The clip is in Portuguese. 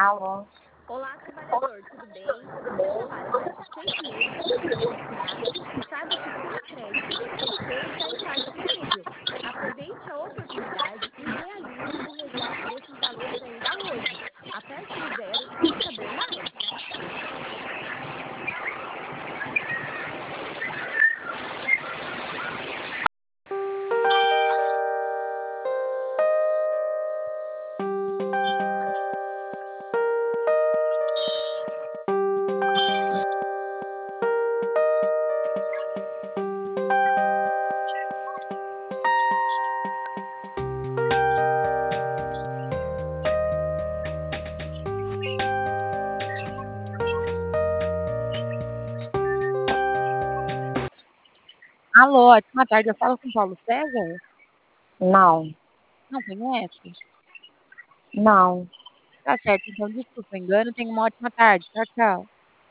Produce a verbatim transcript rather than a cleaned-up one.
Alô? Olá, trabalhador, tudo bem? Você trabalha mais de seis meses sem ser registrado? Saiba que o Sinecred e o C L T está em estágio flexível. Aproveite a oportunidade e realize o resgate desses valores ainda hoje. Aperte o zero para saber mais. Alô, ótima tarde. Eu falo com o Paulo César? Não, Não conhece? não. Tá certo, então desculpa o engano. Tenha uma ótima tarde. Tchau, tchau.